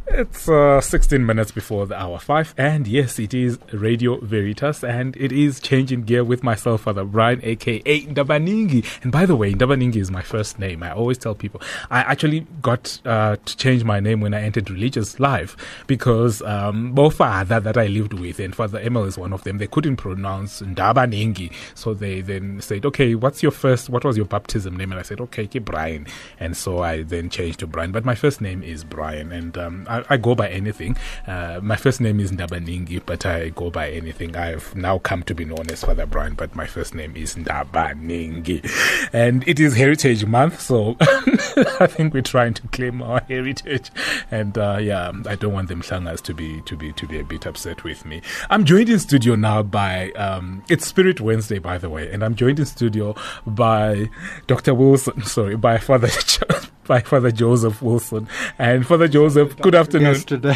It's 16 minutes before the hour 5, and yes, it is Radio Veritas, and it is Changing Gear with myself, Father Brian, aka Ndabaningi. And by the way, Ndabaningi is my first name. I always tell people I actually got to change my name when I entered religious life because both father that I lived with and Father Emil is one of them. They couldn't pronounce Ndabaningi, so they then said, "Okay, what was your baptism name?" And I said, "Okay, Brian." And so I then changed to Brian, but my first name is Brian, and I go by anything. My first name is Ndabaningi, but I go by anything. I've now come to be known as Father Brian, but my first name is Ndabaningi. And it is Heritage Month, so I think we're trying to claim our heritage. And I don't want them Shangas to be a bit upset with me. I'm joined in studio now by it's Spirit Wednesday, by the way, and I'm joined in studio by Dr. Wilson. By Father Joseph Wilson. And Father Joseph, good afternoon. Yesterday.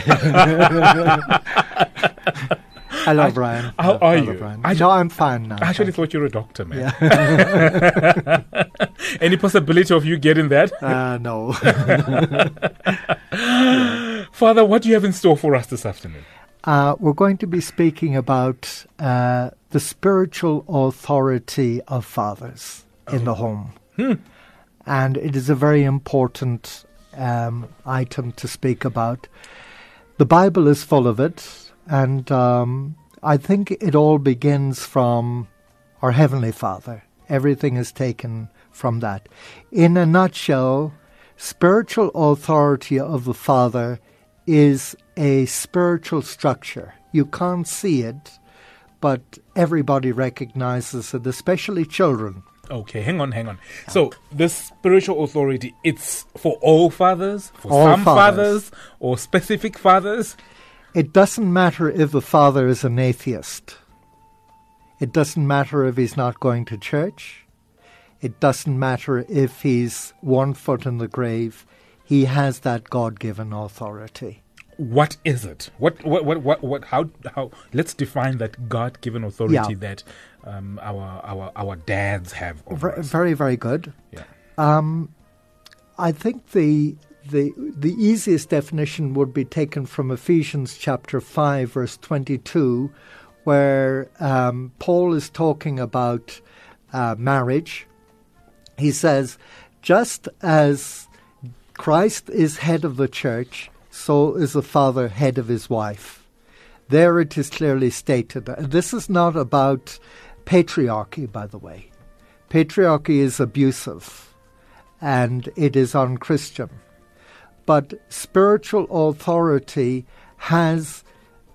Hello, Brian. How are you? Brian. I'm fine now. I actually thought you were a doctor, man. Yeah. Any possibility of you getting that? No. Father, what do you have in store for us this afternoon? We're going to be speaking about the spiritual authority of fathers in the home. And it is a very important item to speak about. The Bible is full of it, and I think it all begins from our Heavenly Father. Everything is taken from that. In a nutshell, spiritual authority of the Father is a spiritual structure. You can't see it, but everybody recognizes it, especially children. Okay, hang on. So, this spiritual authority, it's for all fathers, for all some fathers, or specific fathers? It doesn't matter if the father is an atheist. It doesn't matter if he's not going to church. It doesn't matter if he's 1 foot in the grave. He has that God-given authority. What is it? How? Let's define that God-given authority that our dads have over us. Very, very good. Yeah. I think the easiest definition would be taken from Ephesians chapter 5, verse 22, where Paul is talking about marriage. He says, just as Christ is head of the church, so is the father head of his wife. There it is clearly stated. This is not about patriarchy, by the way. Patriarchy is abusive, and it is unchristian. But spiritual authority has,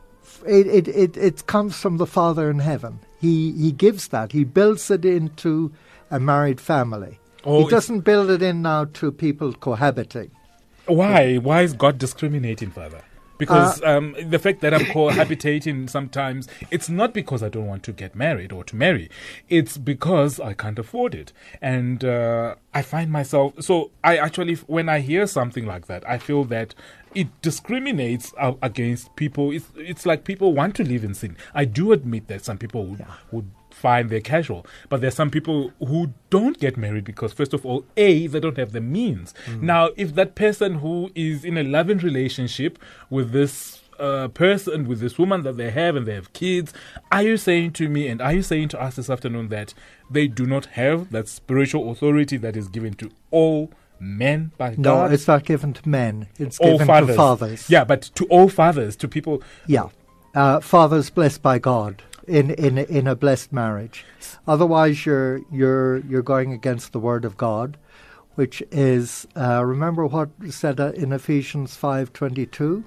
it comes from the Father in heaven. He gives that. He builds it into a married family. He doesn't build it in now to people cohabiting. Why? Why is God discriminating, Father? Because the fact that I'm cohabitating sometimes, it's not because I don't want to get married or to marry. It's because I can't afford it. And I find myself... So I actually, when I hear something like that, I feel that it discriminates against people. It's like people want to live in sin. I do admit that some people would find they're casual. But there's some people who don't get married because, first of all, they don't have the means. Now, if that person who is in a loving relationship with this person, with this woman that they have, and they have kids, are you saying to me and are you saying to us this afternoon that they do not have that spiritual authority that is given to all men by God? No, it's not given to men. It's given to fathers. Yeah, but to all fathers, to people... Yeah. Fathers blessed by God. In a blessed marriage. Otherwise, you're going against the word of God, which is remember what said in Ephesians 5:22.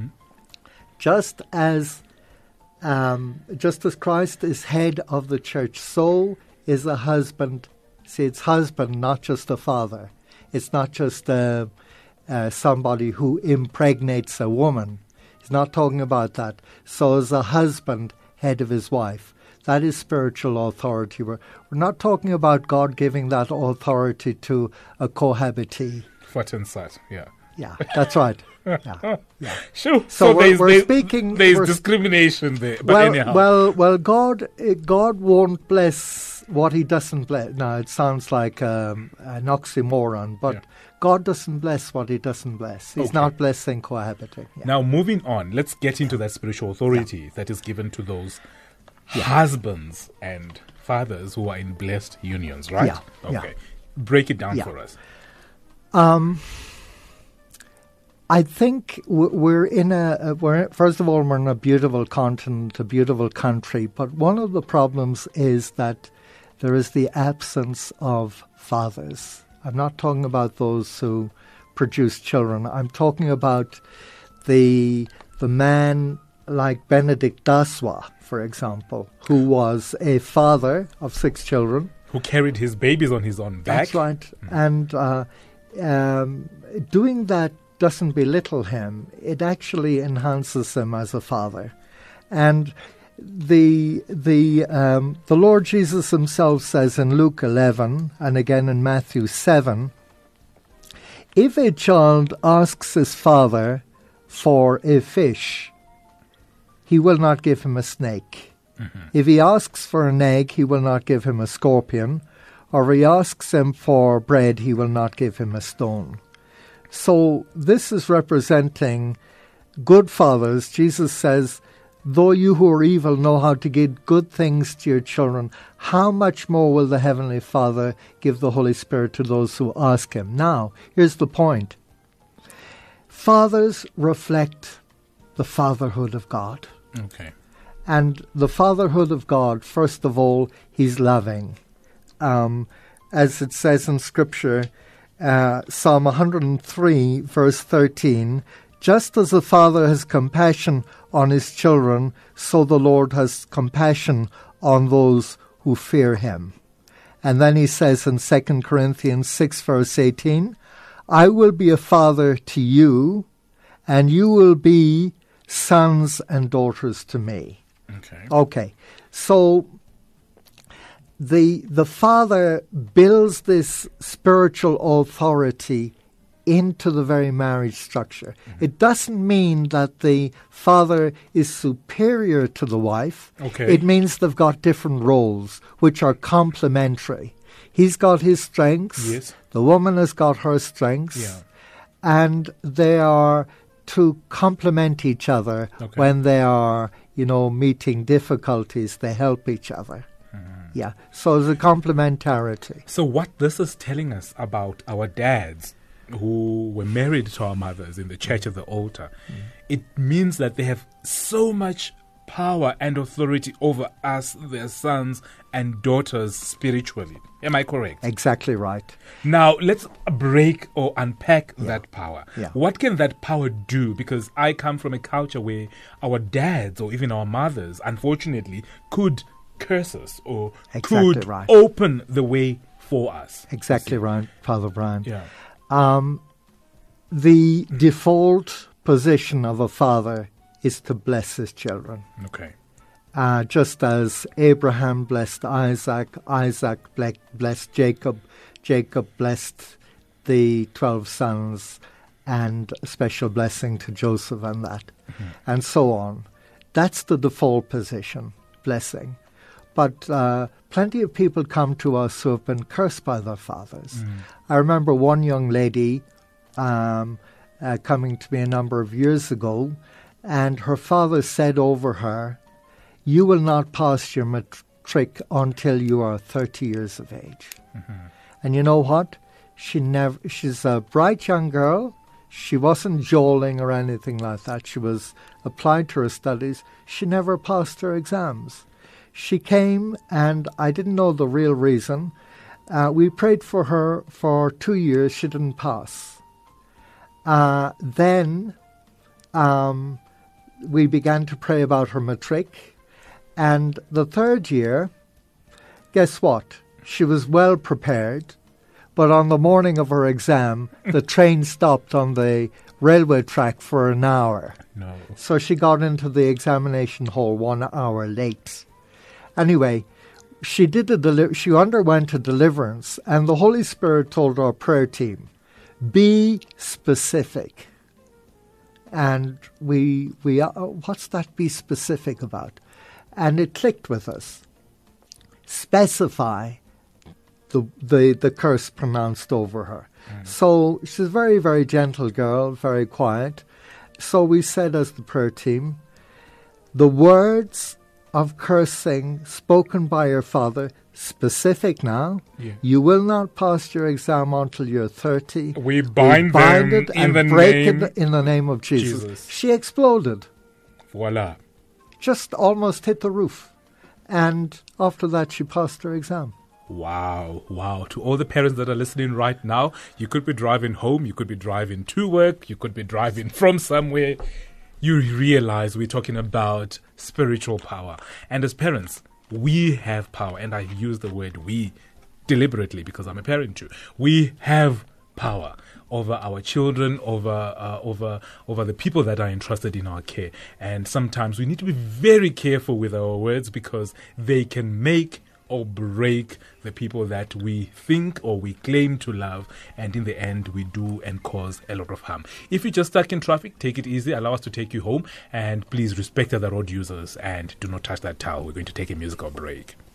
Just as Christ is head of the church, so is a husband. See, it's husband, not just a father. It's not just somebody who impregnates a woman. He's not talking about that. So is a husband head of his wife. That is spiritual authority. We're not talking about God giving that authority to a cohabitee. Foot and sight, yeah. Yeah, that's right. Yeah. Sure. So we're speaking. There's discrimination there. But anyhow. Well, God won't bless what He doesn't bless. Now it sounds like an oxymoron, but God doesn't bless what he doesn't bless. He's not blessing cohabiting. Yeah. Now, moving on, let's get into that spiritual authority that is given to those husbands and fathers who are in blessed unions, right? Yeah. Okay. Break it down for us. I think we're in first of all, we're in a beautiful continent, a beautiful country, but one of the problems is that there is the absence of fathers. I'm not talking about those who produce children. I'm talking about the man like Benedict Daswa, for example, who was a father of 6 children. Who carried his babies on his own back. That's right. And doing that doesn't belittle him. It actually enhances him as a father. And the Lord Jesus himself says in Luke 11 and again in Matthew 7, if a child asks his father for a fish, he will not give him a snake. Mm-hmm. If he asks for an egg, he will not give him a scorpion. Or if he asks him for bread, he will not give him a stone. So this is representing good fathers. Jesus says, though you who are evil know how to give good things to your children, how much more will the Heavenly Father give the Holy Spirit to those who ask him? Now, here's the point. Fathers reflect the fatherhood of God. Okay. And the fatherhood of God, first of all, he's loving. As it says in Scripture, Psalm 103, verse 13, just as the Father has compassion on his children, so the Lord has compassion on those who fear him. And then he says in 2 Corinthians 6, verse 18, I will be a father to you, and you will be sons and daughters to me. Okay. So the Father builds this spiritual authority into the very marriage structure. Mm-hmm. It doesn't mean that the father is superior to the wife. Okay. It means they've got different roles, which are complementary. He's got his strengths. Yes. The woman has got her strengths. Yeah. And they are to complement each other when they are, meeting difficulties. They help each other. Yeah, so there's a complementarity. So what this is telling us about our dads who were married to our mothers in the church of the altar, it means that they have so much power and authority over us, their sons and daughters spiritually. Am I correct? Exactly right. Now, let's break or unpack that power. Yeah. What can that power do? Because I come from a culture where our dads or even our mothers, unfortunately, could curse us or could open the way for us. Exactly right, Father Brian. Yeah. The default position of a father is to bless his children. Okay. Just as Abraham blessed Isaac, Isaac blessed Jacob, Jacob blessed the 12 sons, and a special blessing to Joseph and that, and so on. That's the default position, blessing. But plenty of people come to us who have been cursed by their fathers. I remember one young lady coming to me a number of years ago, and her father said over her, you will not pass your matric until you are 30 years of age. And you know what? She's a bright young girl. She wasn't jolting or anything like that. She was applied to her studies. She never passed her exams. She came, and I didn't know the real reason. We prayed for her for 2 years. She didn't pass. Then we began to pray about her matric. And the 3rd year, guess what? She was well prepared. But on the morning of her exam, the train stopped on the railway track for an hour. No. So she got into the examination hall 1 hour late. Anyway, she underwent a deliverance, and the Holy Spirit told our prayer team, be specific. And we what's that be specific about? And it clicked with us. Specify the curse pronounced over her. So she's a very, very gentle girl, very quiet. So we said as the prayer team, the words of cursing spoken by your father, specific now, you will not pass your exam until you're 30. We bind them it in the break name it in the name of Jesus. Jesus. She exploded. Voila. Just almost hit the roof. And after that, she passed her exam. Wow, wow. To all the parents that are listening right now, you could be driving home, you could be driving to work, you could be driving from somewhere. You realize we're talking about spiritual power. And as parents, we have power. And I use the word we deliberately because I'm a parent too. We have power over our children, over the people that are entrusted in our care. And sometimes we need to be very careful with our words because they can make or break the people that we think or we claim to love, and in the end we do and cause a lot of harm. If you're just stuck in traffic, take it easy, allow us to take you home, and please respect other road users and do not touch that towel. We're going to take a musical break.